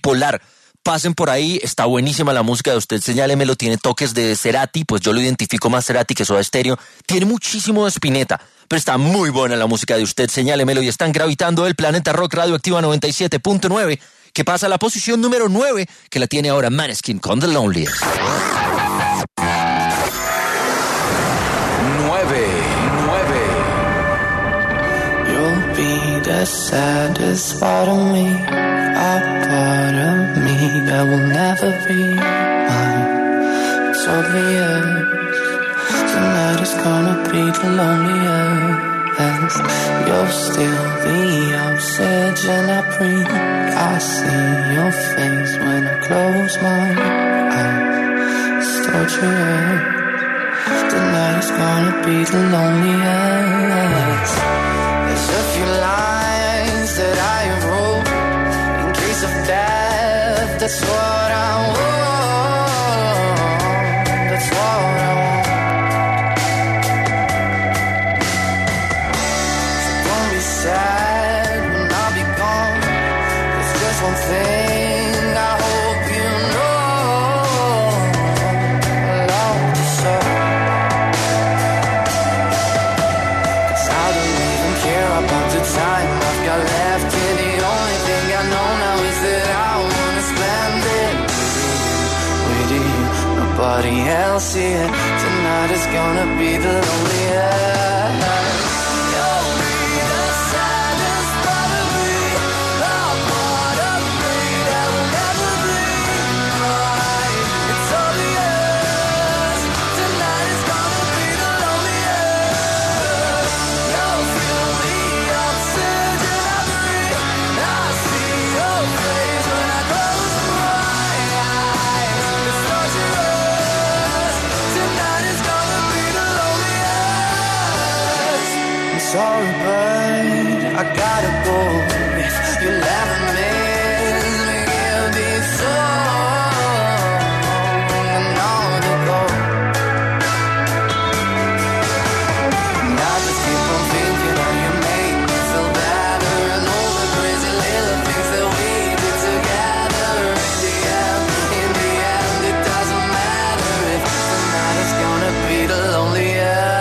bipolar. Pasen por ahí, está buenísima la música de Usted Señálemelo, tiene toques de Cerati, pues yo lo identifico más Cerati que Soda Stereo, tiene muchísimo de Spinetta, pero está muy buena la música de Usted Señálemelo y están gravitando el Planeta Rock Radioactiva 97.9, que pasa a la posición número 9, que la tiene ahora Maneskin con The Loneliest. 9. You'll be the saddest part of me, a part of me that will never be mine. It's obvious tonight is gonna be the loneliest. You're still the obsession I breathe. I see your face when I close my eyes. It's torture. Tonight is gonna be the loneliest. There's a few lines that I have wrote in case of death. That's what I want. That's what I want. So don't be sad when I'll be gone. There's just one thing I hope you know. I love you so. Time I've got left here, the only thing I know now is that I wanna spend it with you, nobody else here. Tonight is gonna be the loneliest. You'll be the saddest part of me, a part of me that will never be mine. It's obvious, tonight is gonna be the loneliest. You'll feel me. Sorry, but I gotta go. If you'll ever miss me, it'll be so long to go. And I just keep on thinking how you make me feel better, and all the crazy little things that we did together. In the end, it doesn't matter if tonight is gonna be the loneliest.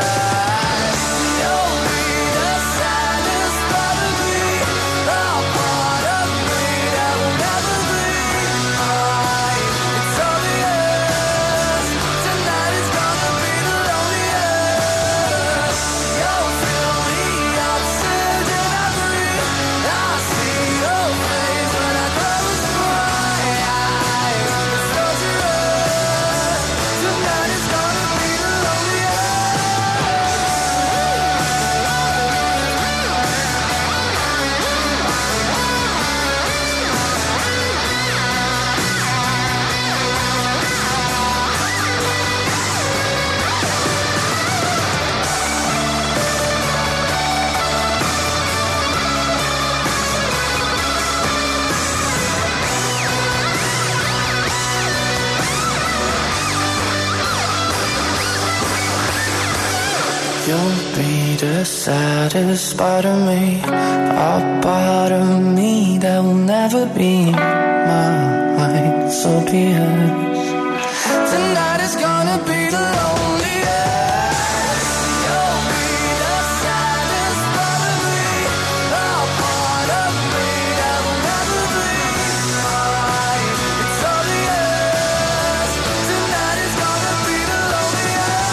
You'll be the saddest part of me, a part of me that will never be mine. So be it. Tonight is gonna be the loneliest. You'll be the saddest part of me, a part of me that will never be mine. It's obvious. Tonight is gonna be the loneliest.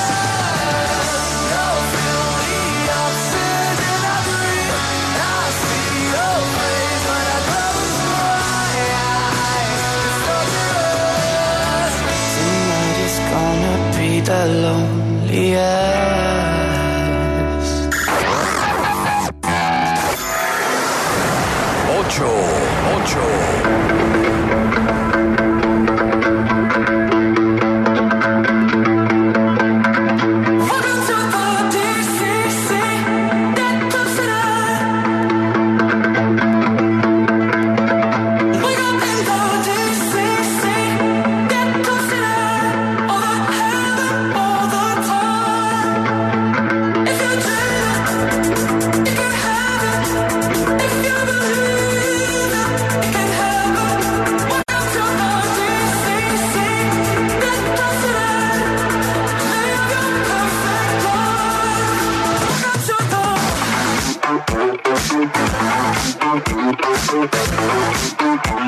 The loneliest. 8.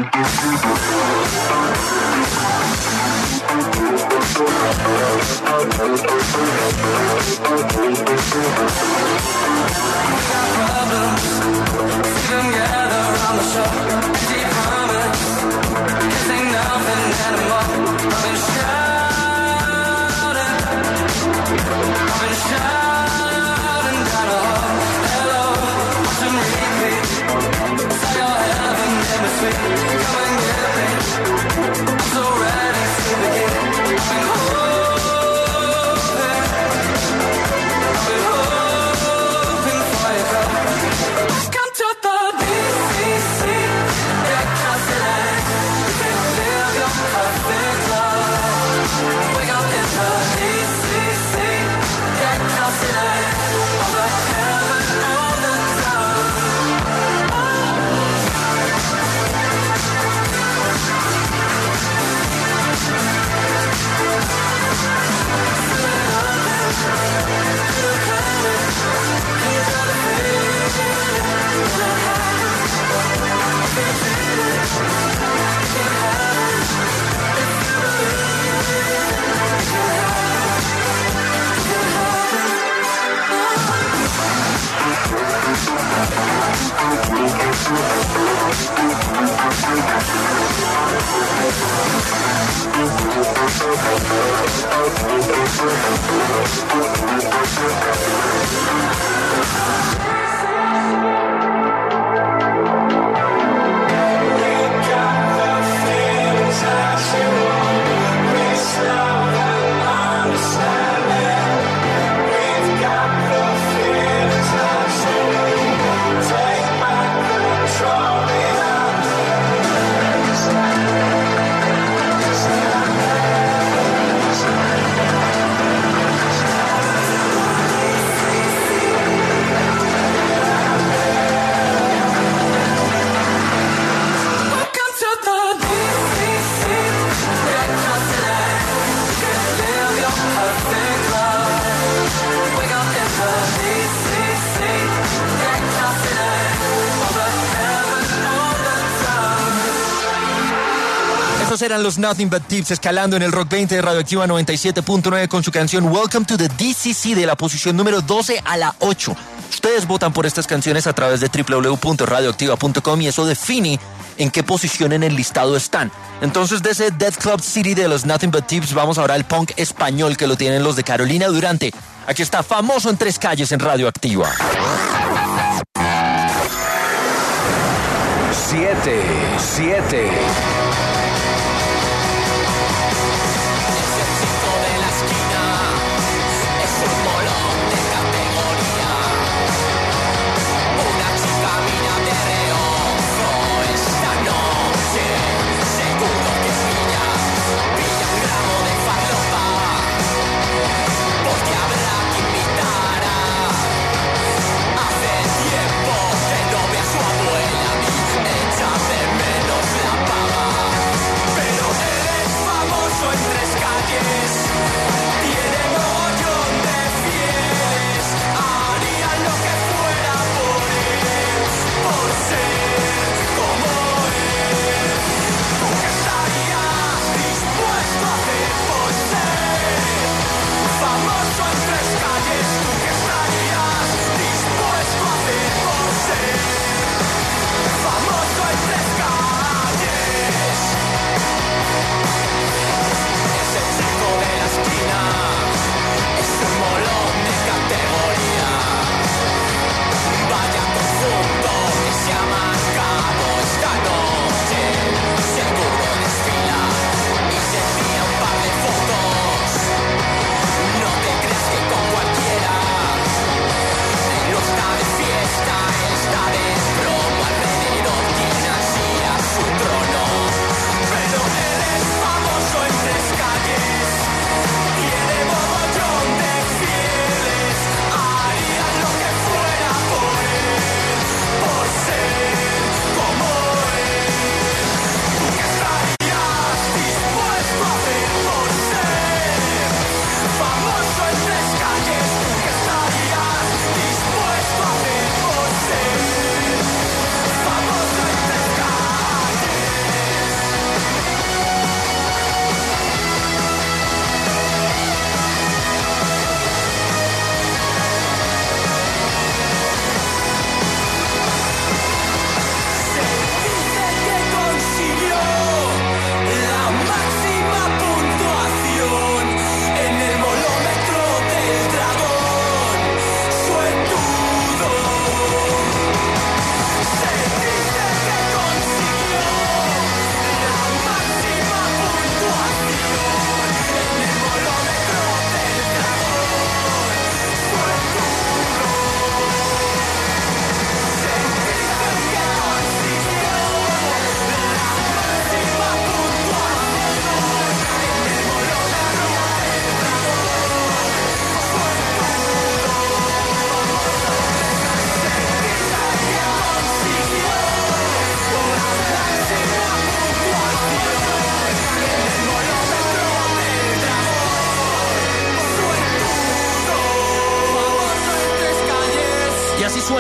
Eran los Nothing But Tips escalando en el Rock 20 de Radioactiva 97.9 con su canción Welcome to the DCC de la posición número 12 a la 8. Ustedes votan por estas canciones a través de www.radioactiva.com y eso define en qué posición en el listado están. Entonces, de ese Death Club City de los Nothing But Tips vamos ahora al punk español que lo tienen los de Carolina Durante. Aquí está Famoso en Tres Calles en Radioactiva. 7. Tiene montón de fieles.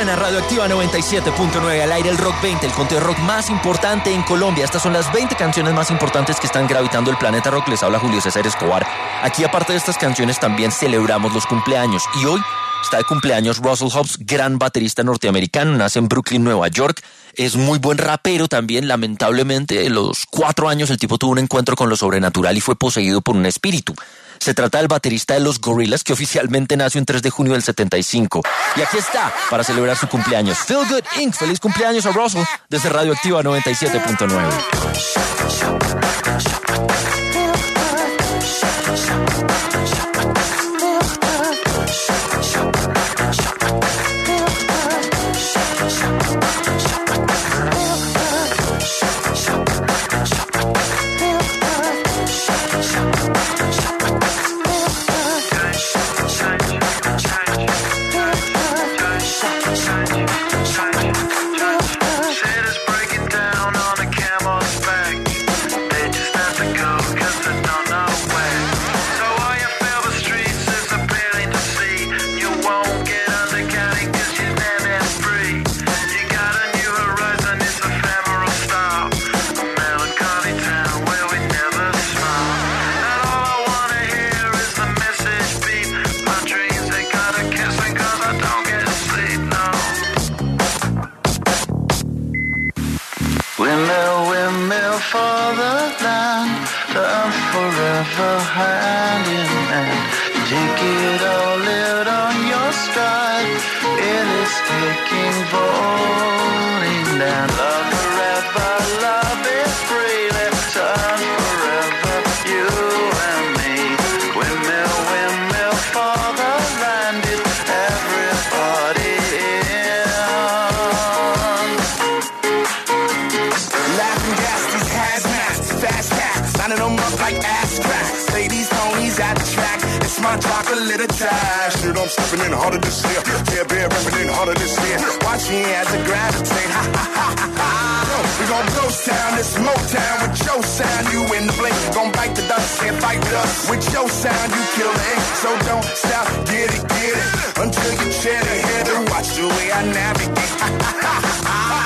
Suena Radioactiva 97.9 al aire el Rock 20, el conteo rock más importante en Colombia. Estas son las 20 canciones más importantes que están gravitando el planeta rock. Les habla Julio César Escobar. Aquí, aparte de estas canciones, también celebramos los cumpleaños. Y hoy está de cumpleaños Russell Hobbs, gran baterista norteamericano. Nace en Brooklyn, Nueva York. Es muy buen rapero también. Lamentablemente, a los 4 años el tipo tuvo un encuentro con lo sobrenatural y fue poseído por un espíritu. Se trata del baterista de los Gorillaz, que oficialmente nació el 3 de junio del 75. Y aquí está, para celebrar su cumpleaños, Feel Good Inc. Feliz cumpleaños a Russell, desde Radioactiva 97.9. Hand in hand, take it all, live on your stride. It is taking, falling down. Love forever, love is free. Let's turn forever, you and me. Windmill, windmill for the land. Is everybody in? Laughing gas, these hazmats, fast cats, signing them up like ass cracks. Ladies, homies at the track. It's my chocolate attack. Shit, I'm stepping in harder this year. Yeah, bear repping in harder this year. Watch me as I gravitate. Ha ha ha ha ha. We gon' blow sound, this Motown with your sound. You in the blink, gon' bite the dust, can't fight with us. With your sound, you kill the ink. So don't stop, get it, until you chat ahead and watch the way I navigate. Ha ha ha ha ha.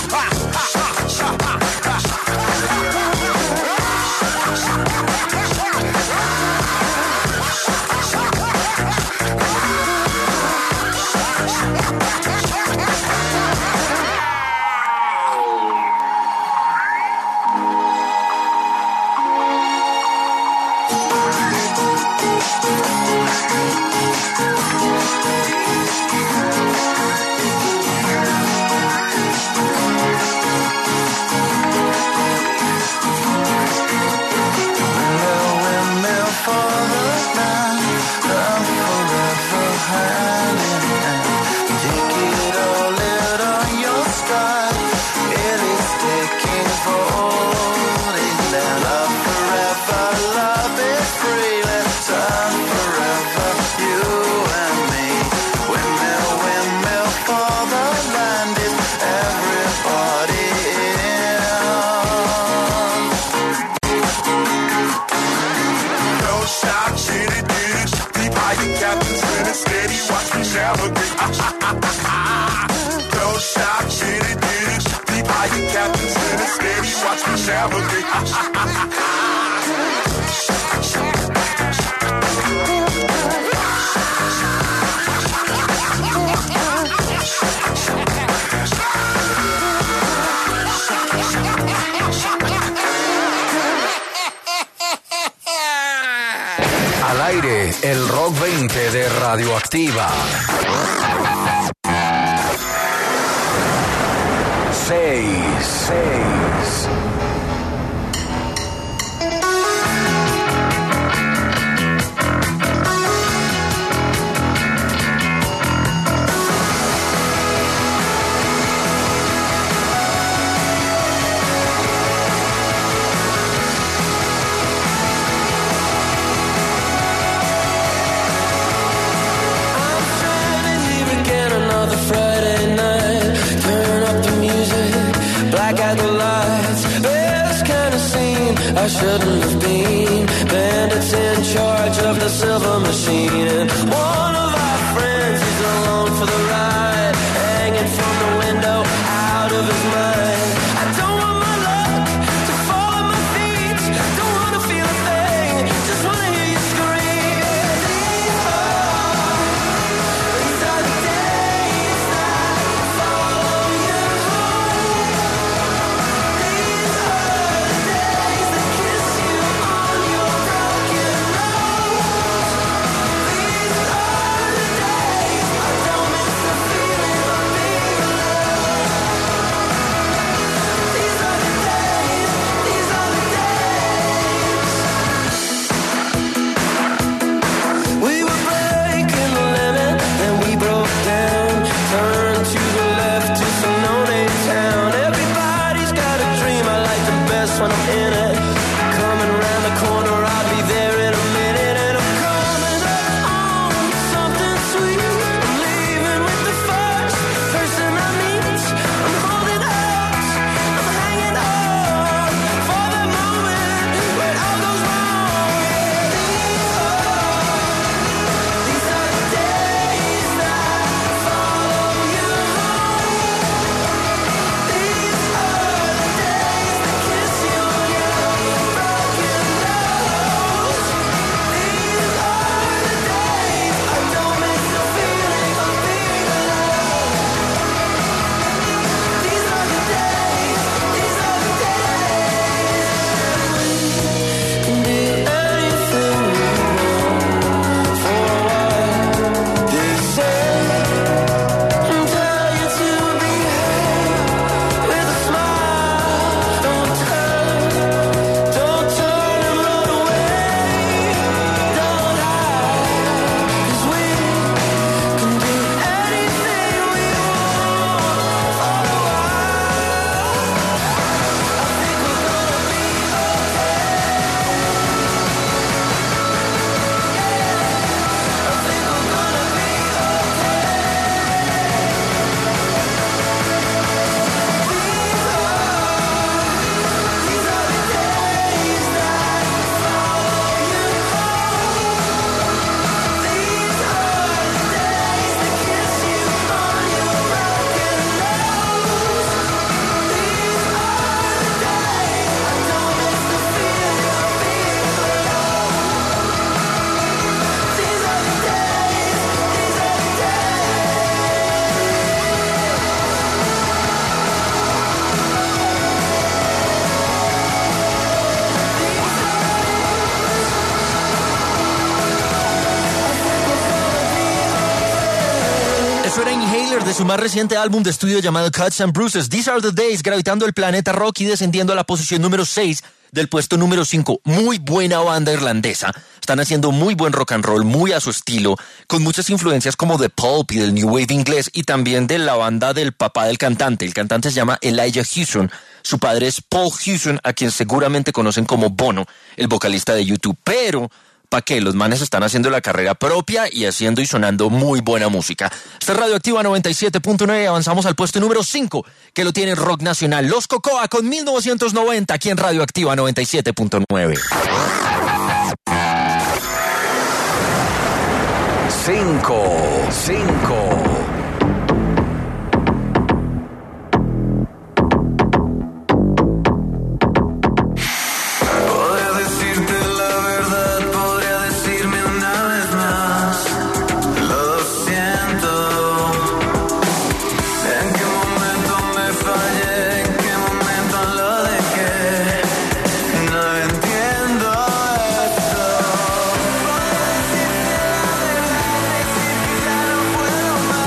Don't stop, get it, deep high, you captain, steady, steady, watch me navigate. Al aire, el Rock 20 de Radioactiva. 6. I shouldn't have been. Bandits in charge of the silver machine, and one of our friends is alone for the ride, hanging in it. Coming around the corner, I'll be there in a minute. And I'm coming up on something sweet. I'm leaving with the first person I meet. I'm holding out, I'm hanging on for the moment when all goes wrong. These are the days that follow you home. These are the days that kiss you on your broken nose. These are the days I don't miss the feeling of being alone. These are the days, these are the days. We can do anything we want for a while. They say and tell you to behave with a smile. Don't turn and run away. Don't hide, 'cause we can do anything we want for a while. I think we're gonna be okay. I think we're gonna be These are the days that follow you home. These are the days that kiss you on your broken nose. These are the days I don't miss the feeling of being alone. These are the days, these are the Eso era Inhaler de su más reciente álbum de estudio llamado Cuts and Bruises. These Are the Days, gravitando el planeta rock y descendiendo a la posición número 6 del puesto número 5. Muy buena banda irlandesa. Están haciendo muy buen rock and roll, muy a su estilo, con muchas influencias como de Pulp y del New Wave inglés y también de la banda del papá del cantante. El cantante se llama Elijah Hewson. Su padre es Paul Hewson, a quien seguramente conocen como Bono, el vocalista de YouTube. Pero ¿para qué? Los manes están haciendo la carrera propia y haciendo y sonando muy buena música. Esta es Radioactiva 97.9, avanzamos al puesto número 5, que lo tiene Rock Nacional. Los Cocoa con 1990, aquí en Radioactiva 97.9. 5. Podría decirte la verdad, podría decirme una vez más. Lo siento. ¿En qué momento me fallé? ¿En qué momento lo dejé? No entiendo esto. Podría decirte la verdad, decir que ya no puedo más.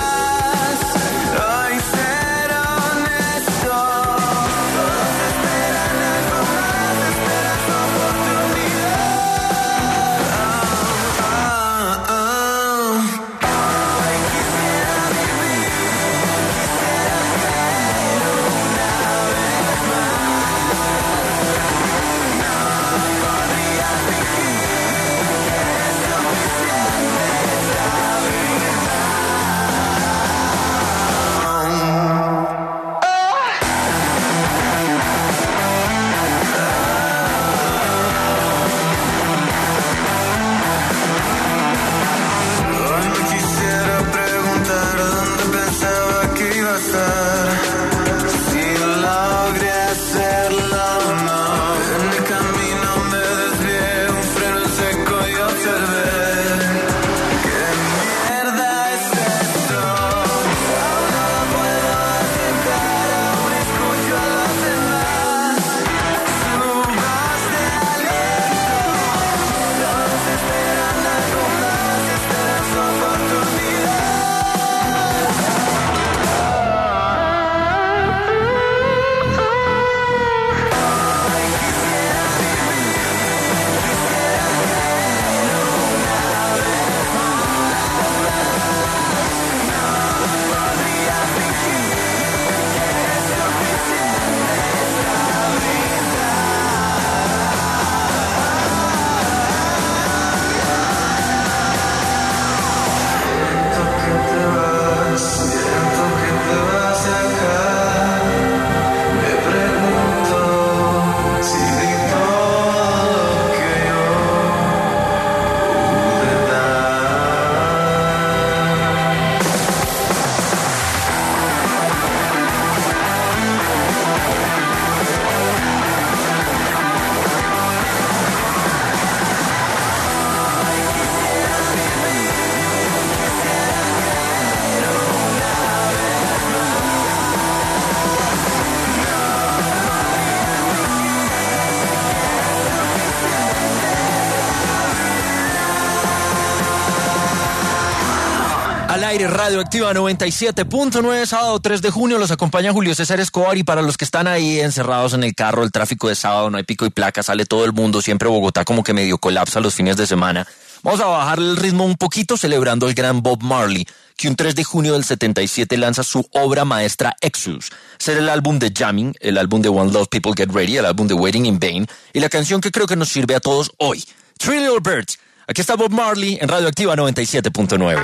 aire, Radioactiva 97.9, sábado 3 de junio, los acompaña Julio César Escobar, y para los que están ahí encerrados en el carro, el tráfico de sábado, no hay pico y placa, sale todo el mundo, siempre Bogotá como que medio colapsa los fines de semana. Vamos a bajar el ritmo un poquito celebrando al gran Bob Marley, que un 3 de junio del 77 lanza su obra maestra Exodus. Será el álbum de Jamming, el álbum de One Love People Get Ready, el álbum de Waiting in Vain, y la canción que creo que nos sirve a todos hoy, Three Little Birds. Aquí está Bob Marley en Radioactiva 97.9.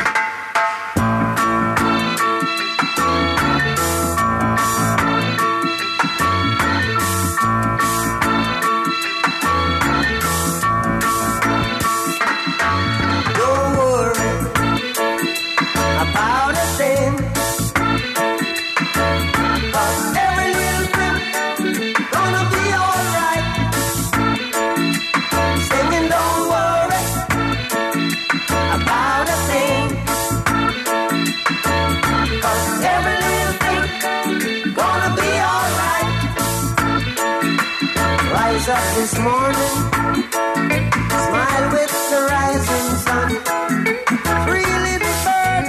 Up this morning, smile with the rising sun. Three little birds,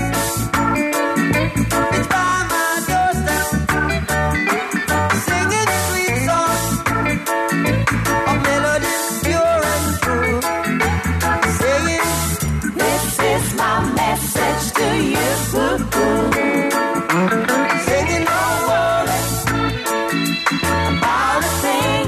it's by my doorstep, singing sweet songs of melodies pure and true, saying, this is my message to you. Singing, don't worry about a thing.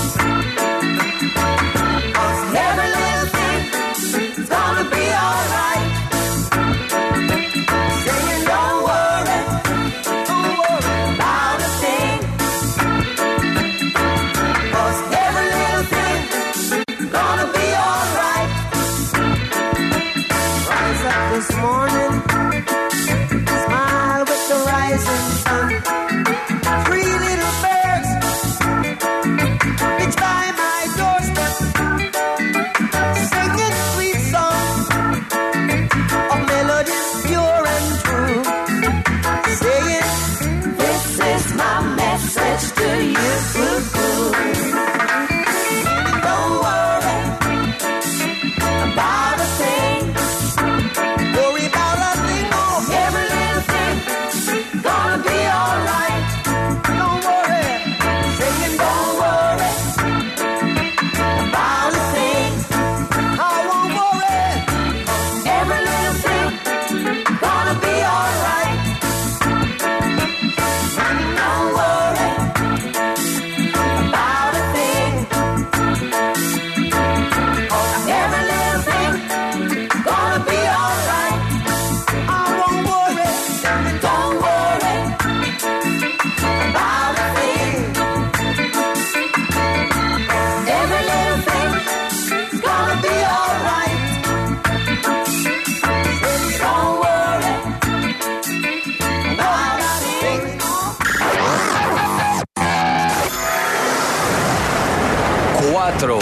This morning, smile with the rising sun. Three little birds, each by my doorstep, singing sweet songs of melodies pure and true, saying, this is my message to you. Don't worry about a thing. Worry about a thing, oh, every little thing gonna be alright. Don't worry, saying don't worry about a thing. I won't worry, every little thing gonna be alright. Don't worry about a thing. Oh, every little thing gonna be alright. I won't worry, don't worry about a thing. Every little thing gonna be alright. Don't worry about a thing. 4.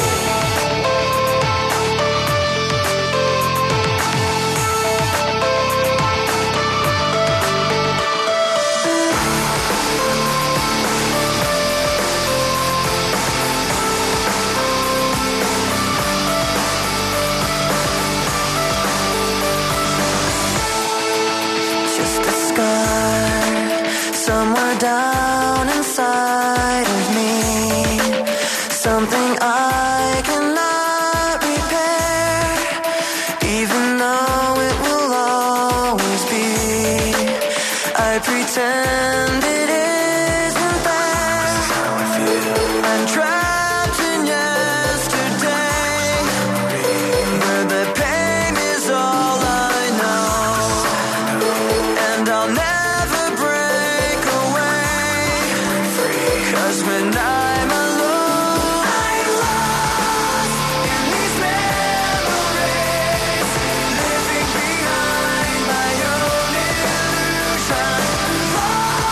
Just a scar somewhere down inside of me. Something I cannot repair, even though it will always be. I pretend it isn't there. I'm trapped in yesterday, where the pain is all I know. And I'll never break away, 'cause when I'm alone, I'm lost in these memories, living behind my own illusion. Lost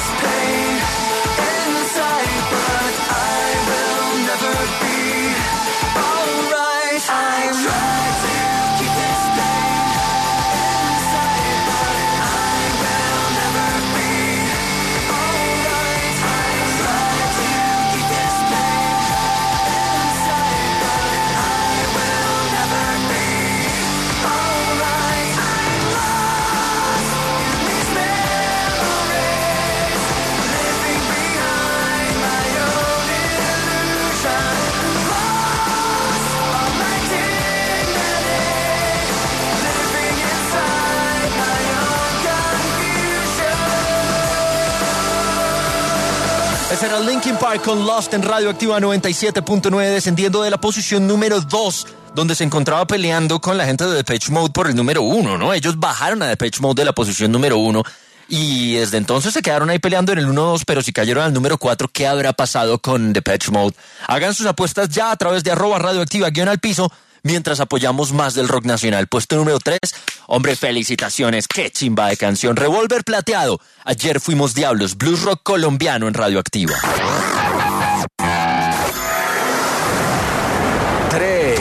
this pain inside, but I will never be alright. I try to keep this pain inside, but I will never be alright. I try to keep this pain inside, but I will never be alright. I'm lost in these memories, living behind my own illusion. Lost all my dignity, living inside my own confusion. Ese era Linkin Park con Lost en Radioactiva 97.9, descendiendo de la posición número 2, donde se encontraba peleando con la gente de Depeche Mode por el número 1, ¿no? Ellos bajaron a Depeche Mode de la posición número 1 y desde entonces se quedaron ahí peleando en el 1-2, pero si cayeron al número 4, ¿qué habrá pasado con Depeche Mode? Hagan sus apuestas ya a través de @radioactiva_al-piso, mientras apoyamos más del rock nacional. Puesto número 3, hombre, felicitaciones, qué chimba de canción. Revólver Plateado, Ayer Fuimos Diablos, blues rock colombiano en Radioactiva. 3.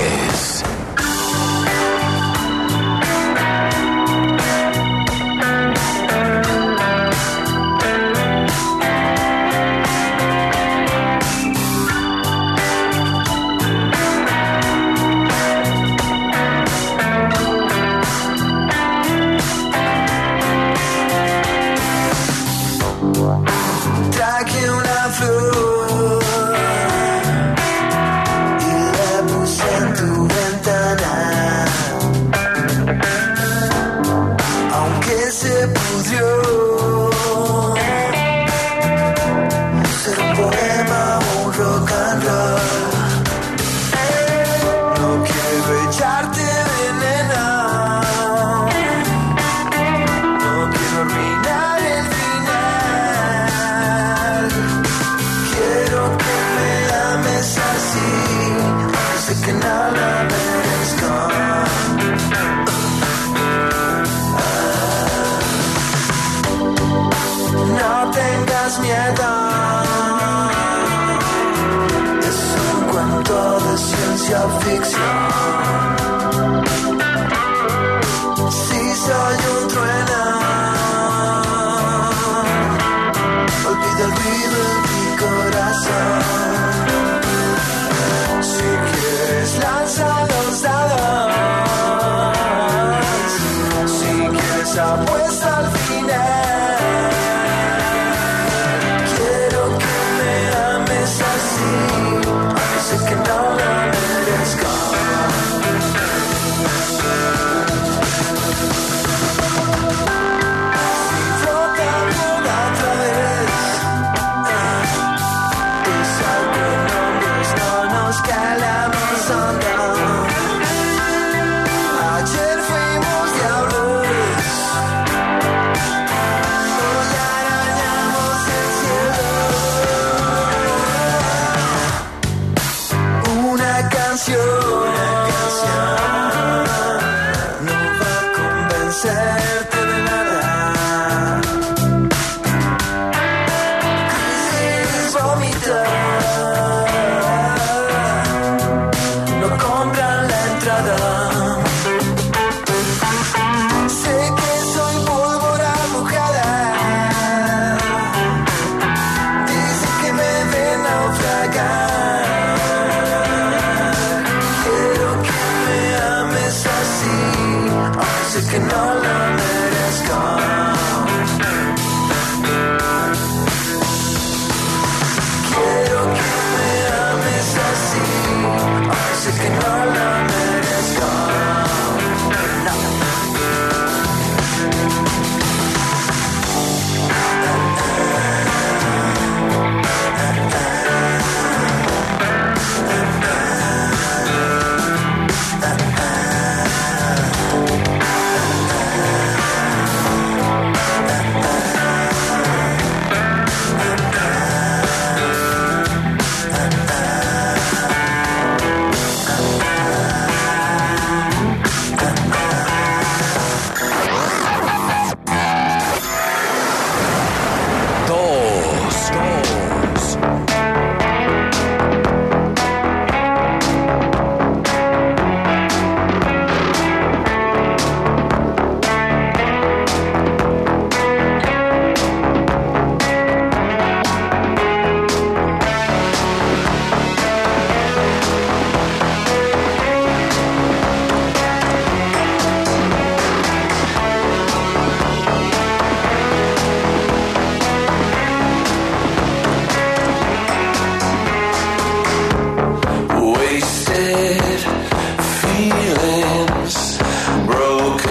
Traje una flor y la puse en tu ventana, aunque se pudrió. Ser un poema o un rock and roll. No quiero echarte veneno, no quiero arruinar el final. Quiero que me ames así, aunque sé que no lo merezco. No tengas miedo, es un cuento de ciencia ficción. Si soy un trueno, olvida el ruido en mi corazón. Si quieres lanza los dados, si quieres apuesta al final. Quiero que me ames así, aunque sé que no lo merezco. Calamos hondo. Ayer fuimos diablos, hoy arañamos el cielo. Una canción no va a convencerte de nada. Crisis, vómito. Sé que soy pólvora mojada, dicen que me ven naufragar. Quiero que me ames así, aunque sé que no lo merezco. Quiero que me ames así, aunque sé que no lo merezco.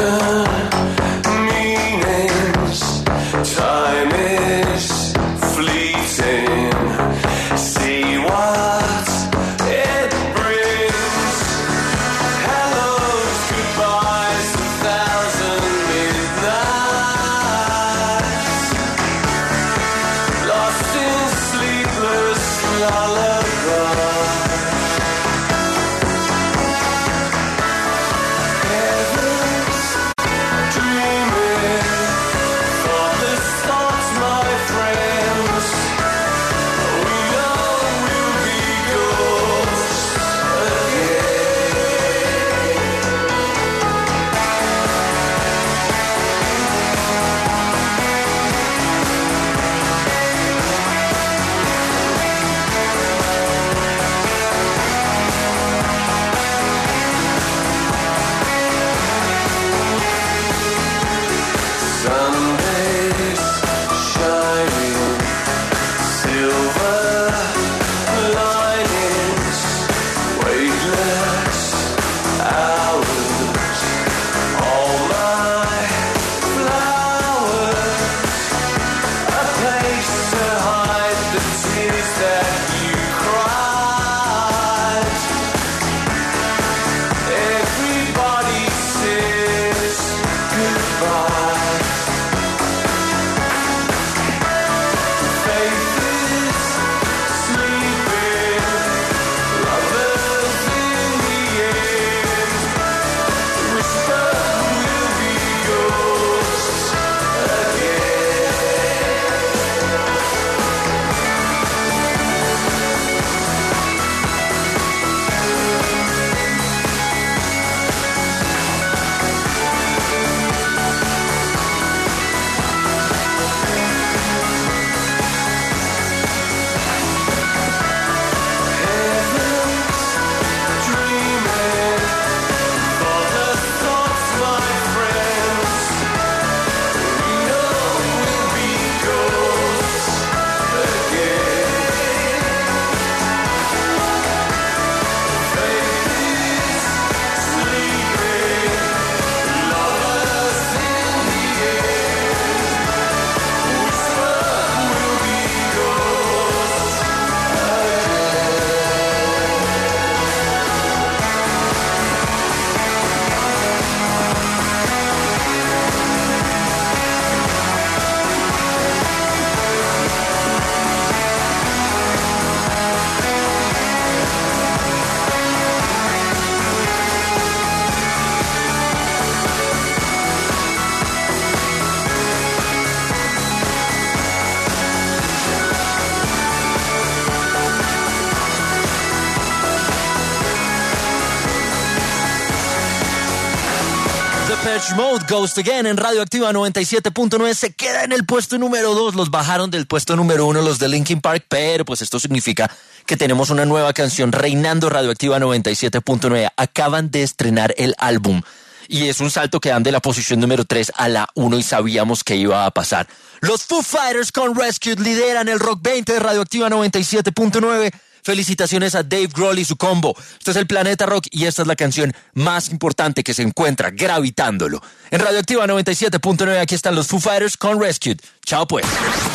Depeche Mode, Ghost Again en Radioactiva 97.9 se queda en el puesto número 2. Los bajaron del puesto número 1 los de Linkin Park, pero pues esto significa que tenemos una nueva canción reinando Radioactiva 97.9. Acaban de estrenar el álbum y es un salto que dan de la posición número 3 a la 1 y sabíamos que iba a pasar. Los Foo Fighters con Rescued lideran el Rock 20 de Radioactiva 97.9. Felicitaciones a Dave Grohl y su combo. Esto es el Planeta Rock y esta es la canción más importante que se encuentra gravitándolo. En Radioactiva 97.9 aquí están los Foo Fighters con Rescued. Chao pues.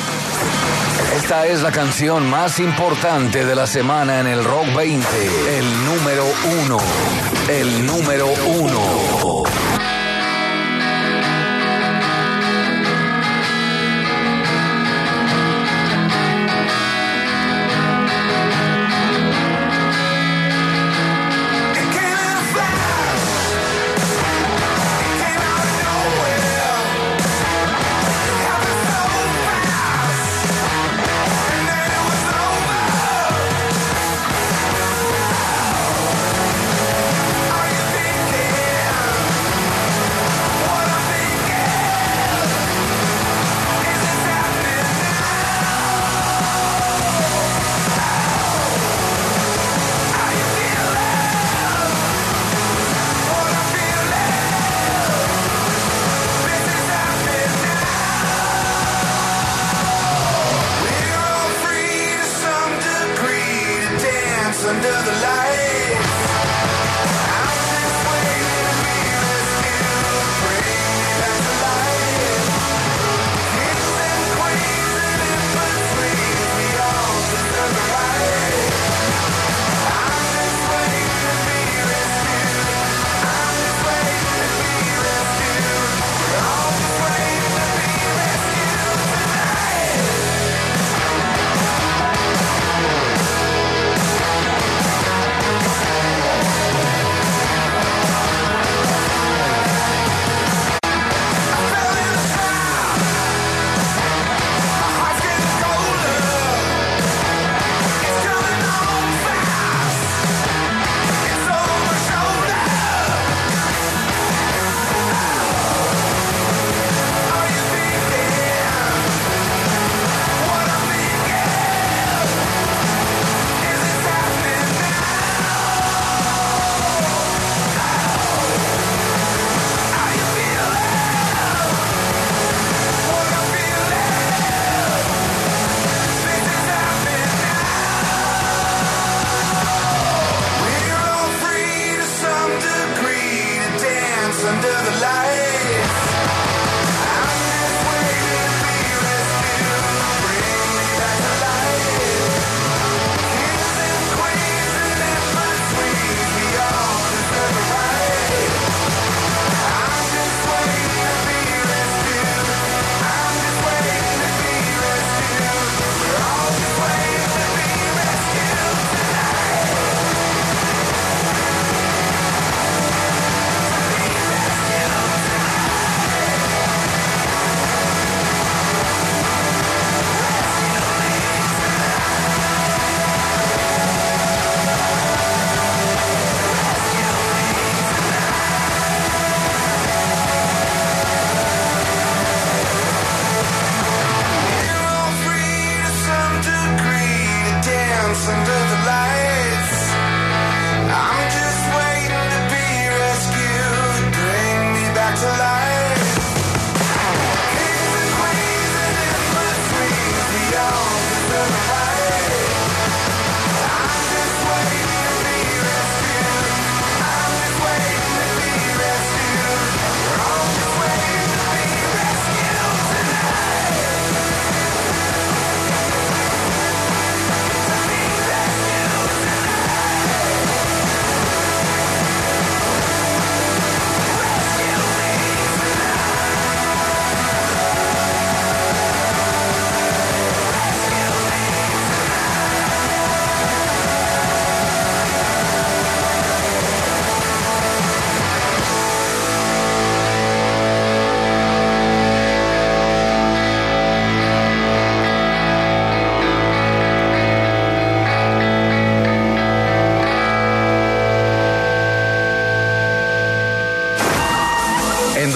Esta es la canción más importante de la semana en el Rock 20. El número 1. El número 1. Are you thinking En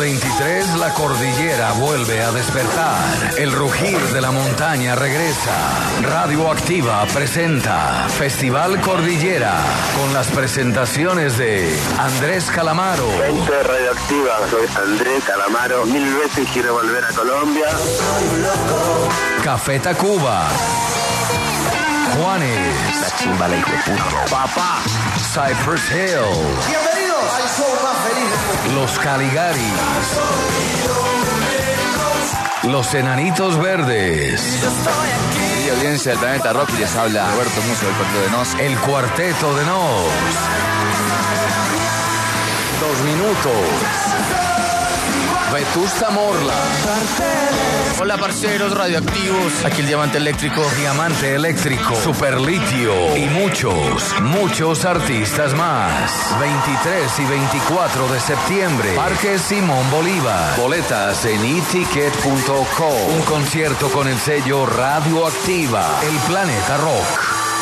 2023 la cordillera vuelve a despertar. El rugir de la montaña regresa. Radioactiva presenta Festival Cordillera con las presentaciones de Andrés Calamaro. Gente radioactiva, soy Andrés Calamaro. 1000 veces quiero volver a Colombia. Café Tacuba. Juanes. La chimba, la hijo de puta. Papá. Cypress Hill. Bienvenidos al show más feliz del mundo. Los Caligaris. Los Enanitos Verdes. Y audiencia del Planeta Rock, y les habla Roberto Musso del Cuarteto de Nos. El Cuarteto de Nos. 2 minutos. Vetusta Morla. Hola parceros radioactivos, aquí el Diamante Eléctrico. Diamante Eléctrico, Superlitio y muchos artistas más. 23 y 24 de septiembre, Parque Simón Bolívar. Boletas en eticket.co. Un concierto con el sello Radioactiva, El Planeta Rock.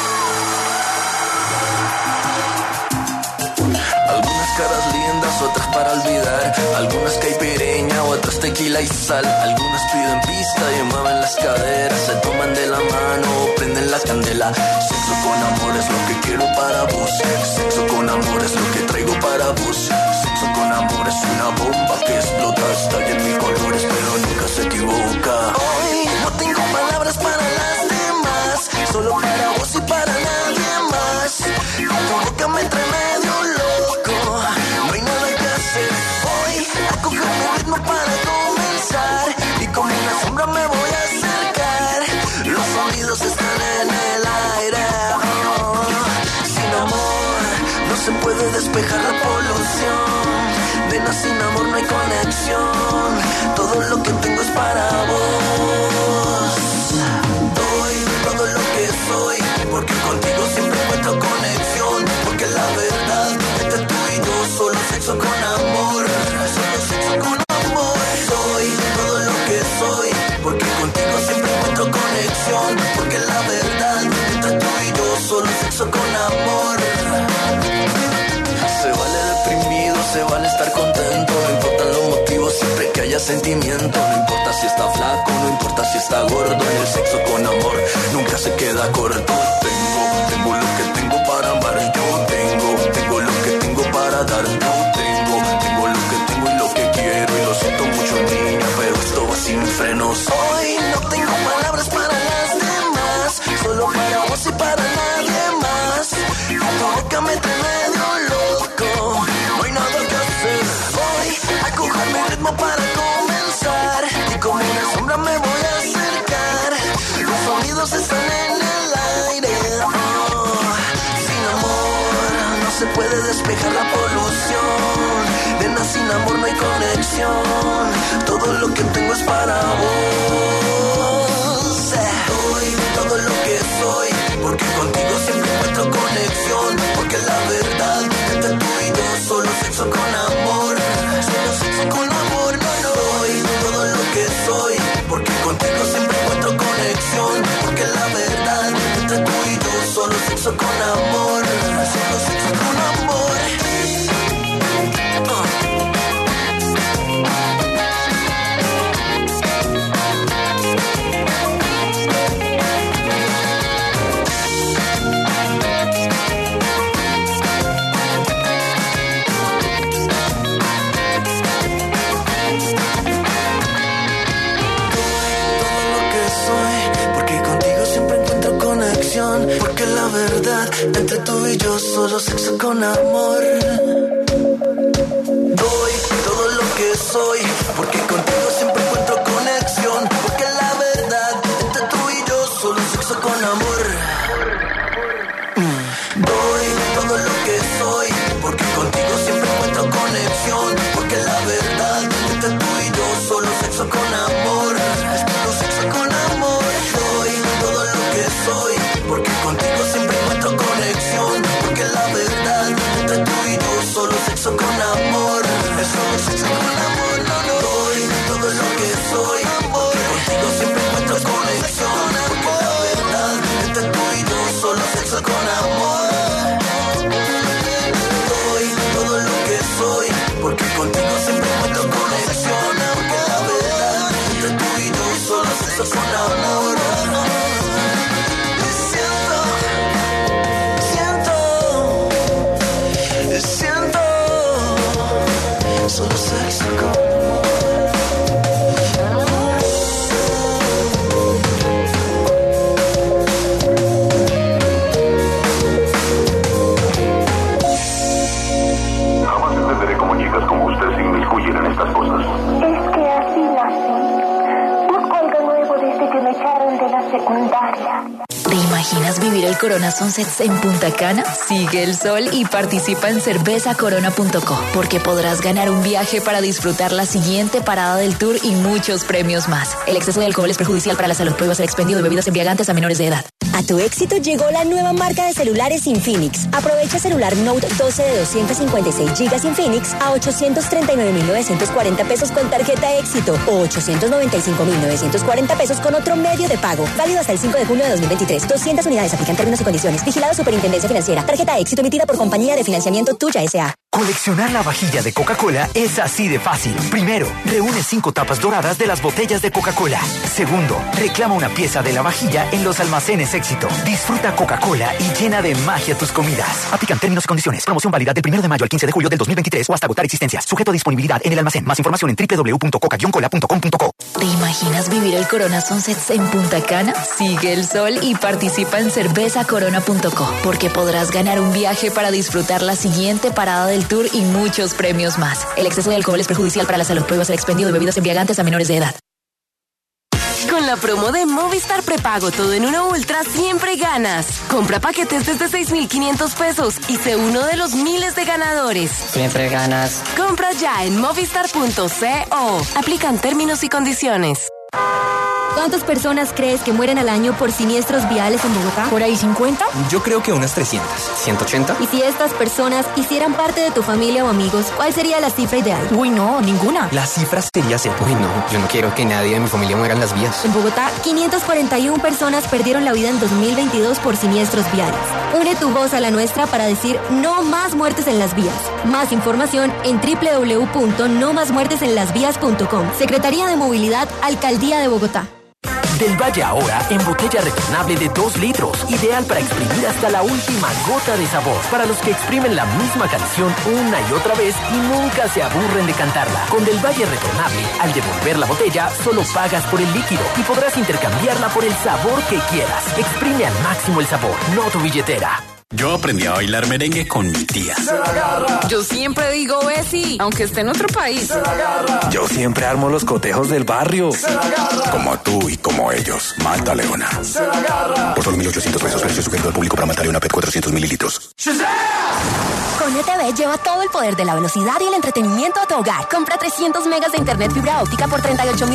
Algunas caras lindas, otras para olvidar. Algunas caipireña, otras tequila y sal. Algunas piden pista y mueven las caderas. Se toman de la mano o prenden la candela. Sexo con amor es lo que quiero para vos. Sexo con amor es lo que traigo para vos. Sexo con amor es una bomba que explota. Está en mil colores pero nunca se equivoca. Hoy no tengo palabras para las demás. Solo para vos y para nadie más. Tu boca me trae medio loco. No hay nada que hacer. Hoy a coger mi ritmo para comenzar. Y como una sombra me voy a acercar. Los sonidos están en el aire. Sin amor no se puede despejar la polución. De nada sin amor no hay conexión. Todo lo que tengo es para vos. Doy todo lo que soy. Porque contigo siempre encuentro conexión. Porque la verdad entre tú y yo solo sexo con amor. Solo sexo con amor. Soy todo lo que soy. Porque contigo siempre encuentro conexión. Porque la verdad entre tú y yo solo sexo con amor. Se vale deprimido, se vale estar contento. No importan los motivos siempre que haya sentimiento. No importa si está flaco, no importa si está gordo. En el sexo con amor nunca se queda corto. Tengo lo que tengo para amar. Yo tengo lo que tengo para dar. Yo tengo lo que tengo y lo que quiero. Y lo siento mucho niña, pero esto va sin frenos. Hoy no tengo palabras para las demás. Solo para vos y para nadie más. Tu boca me trae medio loco. No hay nada que hacer. Hoy a coger a mi ritmo para comenzar. Y como una sombra me voy a acercar. Los sonidos están en el aire. Sin amor no se puede despejar la polución. Nena, sin amor no hay conexión. Todo lo que tengo es para vos. Doy todo lo que soy, porque contigo siempre encuentro conexión. Porque la verdad, entre tú y yo, solo sexo con amor. Solo sexo con amor, no, no. Doy todo lo que soy, porque contigo siempre encuentro conexión. Porque la verdad, entre tú y yo, solo sexo con amor. Solo sexo con amor. Porque la verdad, entre tú y yo, solo sexo con amor. Doy todo lo que soy, porque contigo siempre encuentro conexión. Porque la verdad, entre tú y yo, solo sexo con amor. Doy todo lo que soy, porque contigo siempre encuentro conexión. Porque la verdad, entre tú y yo, solo sexo con amor. Solo sexo con amor. Doy todo lo que soy, porque contigo siempre encuentro conexión. Porque la verdad, entre tú y yo, solo sexo con amor. Es solo sexo con amor, no, no. Doy todo lo que soy, porque contigo siempre encuentro conexión. Porque la verdad, entre tú y yo, solo sexo con amor. Doy todo lo que soy, porque contigo siempre encuentro conexión. Porque la verdad, entre tú y yo, solo sexo con amor. Siento solo sexo con Jamás entenderé cómo chicas como usted se inmiscuyen en estas cosas. Es que así nací. Busco algo nuevo desde que me echaron de la secundaria. ¿Te imaginas vivir el Corona Sunsets en Punta Cana? Sigue el sol y participa en cervezacorona.co, porque podrás ganar un viaje para disfrutar la siguiente parada del tour y muchos premios más. El exceso de alcohol es perjudicial para la salud. Prohíbas el expendio de bebidas embriagantes a menores de edad. A tu éxito llegó la nueva marca de celulares Infinix. Aprovecha celular Note 12 de 256 GB Infinix a 839.940 pesos con tarjeta éxito o 895.940 pesos con otro medio de pago. Válido hasta el 5 de junio de 2023. 200 unidades. Aplican términos y condiciones. Vigilado Superintendencia Financiera. Tarjeta éxito emitida por Compañía de Financiamiento Tuya S.A. Coleccionar la vajilla de Coca-Cola es así de fácil. Primero, reúne 5 tapas doradas de las botellas de Coca-Cola. Segundo, reclama una pieza de la vajilla en los almacenes Éxito. Disfruta Coca-Cola y llena de magia tus comidas. Aplican términos y condiciones. Promoción válida del 1 de mayo al 15 de julio del 2023 o hasta agotar existencias. Sujeto a disponibilidad en el almacén. Más información en www.coca-cola.com.co. ¿Te imaginas vivir el Corona Sunsets en Punta Cana? Sigue el sol y participa en cervezacorona.co, porque podrás ganar un viaje para disfrutar la siguiente parada del tour y muchos premios más. El exceso de alcohol es perjudicial para la salud. Prohíbas el expendio de bebidas embriagantes a menores de edad. Con la promo de Movistar Prepago Todo en Uno Ultra siempre ganas. Compra paquetes desde 6,500 pesos y sé uno de los miles de ganadores. Siempre ganas. Compra ya en movistar.co. Aplican términos y condiciones. ¿Cuántas personas crees que mueren al año por siniestros viales en Bogotá? ¿Por ahí 50? Yo creo que unas 300. ¿180? Y si estas personas hicieran parte de tu familia o amigos, ¿cuál sería la cifra ideal? Uy, no, ninguna. La cifra sería cero. Uy, no, yo no quiero que nadie de mi familia muera en las vías. En Bogotá, 541 personas perdieron la vida en 2022 por siniestros viales. Une tu voz a la nuestra para decir no más muertes en las vías. Más información en www.nomasmuertesenlasvías.com. Secretaría de Movilidad, Alcaldía de Bogotá. Del Valle ahora en botella retornable de 2 litros, ideal para exprimir hasta la última gota de sabor. Para los que exprimen la misma canción una y otra vez y nunca se aburren de cantarla. Con Del Valle retornable, al devolver la botella, solo pagas por el líquido y podrás intercambiarla por el sabor que quieras. Exprime al máximo el sabor, no tu billetera. Yo aprendí a bailar merengue con mi tía. Yo siempre digo Bessie, aunque esté en otro país. Yo siempre armo los cotejos del barrio. Como tú y como ellos. Malta Leona. Por solo 1.800 pesos, precio sugerido al público para Malta Leona PET 400 mililitros. Con ETV lleva todo el poder de la velocidad y el entretenimiento a tu hogar. Compra 300 megas de internet fibra óptica por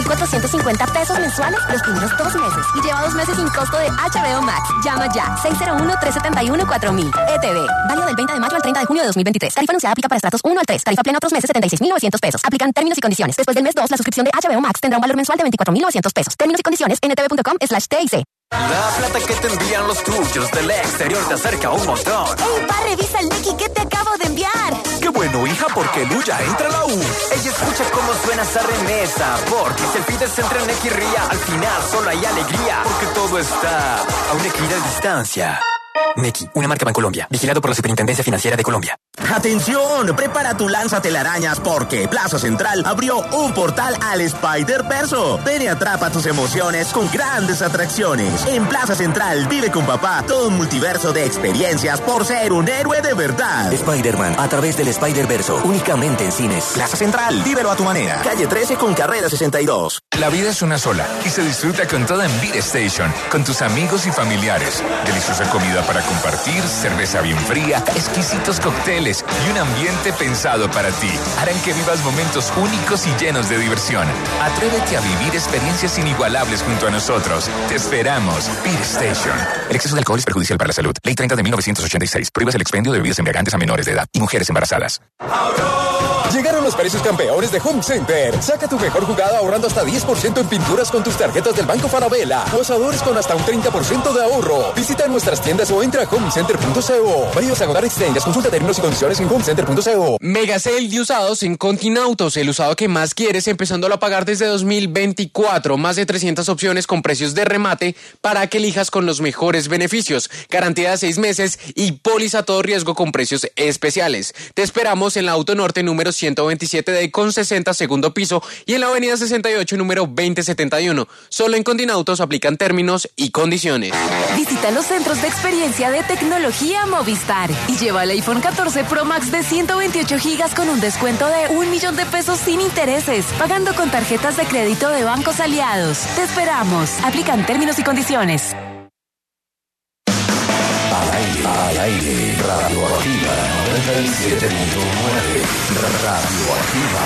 38,450 pesos mensuales los primeros 2 meses. Y lleva 2 meses sin costo de HBO Max. Llama ya. 601-371-4000. ETV. Válido del 20 de mayo al 30 de junio de 2023. Tarifa anunciada aplica para estratos 1 al 3. Tarifa plena otros meses 76,900 pesos. Aplican términos y condiciones. Después del mes 2, la suscripción de HBO Max tendrá un valor mensual de 24,900 pesos. Términos y condiciones en etv.com/TIC. La plata que te envían los tuyos del exterior te acerca un montón. ¡Ey, pa! Revisa el Nequi que te acabo de enviar. Qué bueno, hija, porque Luya entra a la U. Ella escucha cómo suena esa remesa, porque si el pides entre Nequi y Ría, al final solo hay alegría, porque todo está a una equidad de distancia. Nequi, una marca Bancolombia, vigilado por la Superintendencia Financiera de Colombia. ¡Atención! Prepara tu lanzatelarañas porque Plaza Central abrió un portal al Spider-Verso. Ven y atrapa tus emociones con grandes atracciones. En Plaza Central vive con papá todo un multiverso de experiencias por ser un héroe de verdad. Spider-Man a través del Spider-Verso, únicamente en cines. Plaza Central, vívelo a tu manera. Calle 13 con carrera 62. La vida es una sola y se disfruta con toda en Beat Station, con tus amigos y familiares. Deliciosa comida para compartir, cerveza bien fría, exquisitos cócteles y un ambiente pensado para ti. Harán que vivas momentos únicos y llenos de diversión. Atrévete a vivir experiencias inigualables junto a nosotros. Te esperamos. Beat Station. El exceso de alcohol es perjudicial para la salud. Ley 30 de 1986. Prohíbe el expendio de bebidas embriagantes a menores de edad y mujeres embarazadas. Llegaron los precios campeones de Home Center. Saca tu mejor jugada ahorrando hasta 10% en pinturas con tus tarjetas del Banco Falabella. O asadores con hasta un 30% de ahorro. Visita nuestras tiendas o entra a homecenter.co. Válidos a agotar extendas. Consulta términos y condiciones en homecenter.co. Mega Sale de usados en Continautos. El usado que más quieres, empezándolo a pagar desde 2024. Más de 300 opciones con precios de remate para que elijas con los mejores beneficios. Garantía de 6 meses y póliza a todo riesgo con precios especiales. Te esperamos en la Auto Norte número 127D con 60 segundo piso y en la avenida 68 número 2071. Solo en Continautos aplican términos y condiciones. Visita los centros de experiencia de tecnología Movistar y lleva el iPhone 14 Pro Max de 128 gigas con un descuento de 1.000.000 de pesos sin intereses, pagando con tarjetas de crédito de bancos aliados. Te esperamos. Aplican términos y condiciones. Al aire, Radioactiva 97.9, Radioactiva.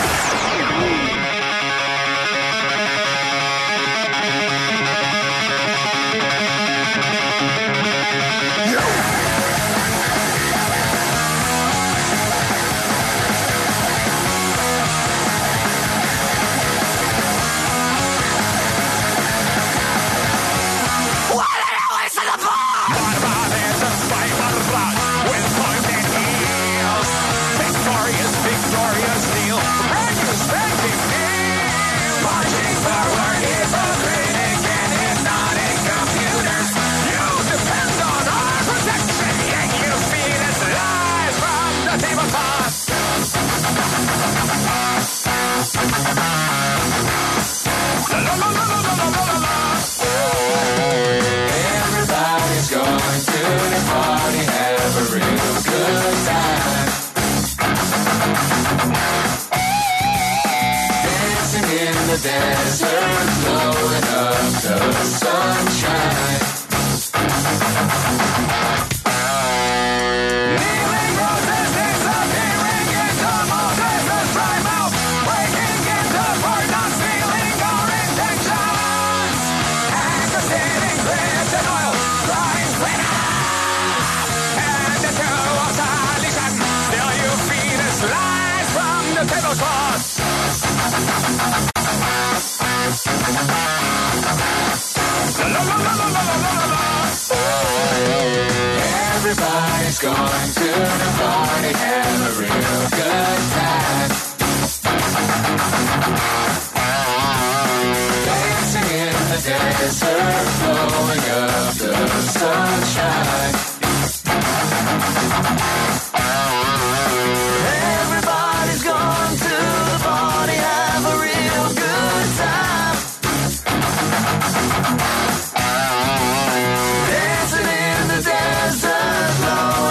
Everybody's going to the party, have a real good time. Dancing in the desert, blowing up the sunshine. Kneeling roses disappearing into Moses, the time out, breaking into for not stealing our intentions. Aggravating grips and oil, crying winner. And the two of solution, still you feed us lies from the tablecloth. Everybody's going to the party, have a real good time. Dancing in the desert, blowing up the sunshine. Everybody's going to the party, have a real good time. Dancing in the desert, blowing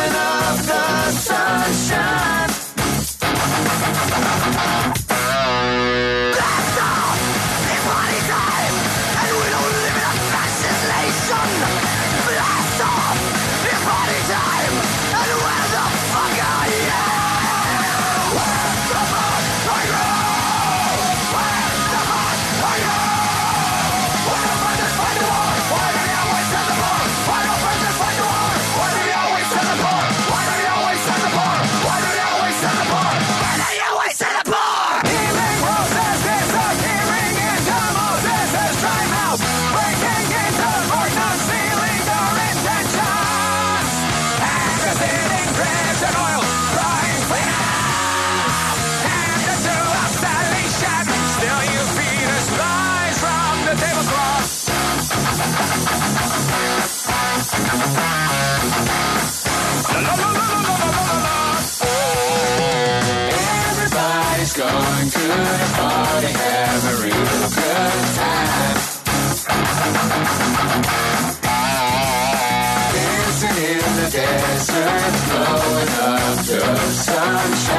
going to the party, have a real good time. Dancing in the desert, blowing up the sunshine.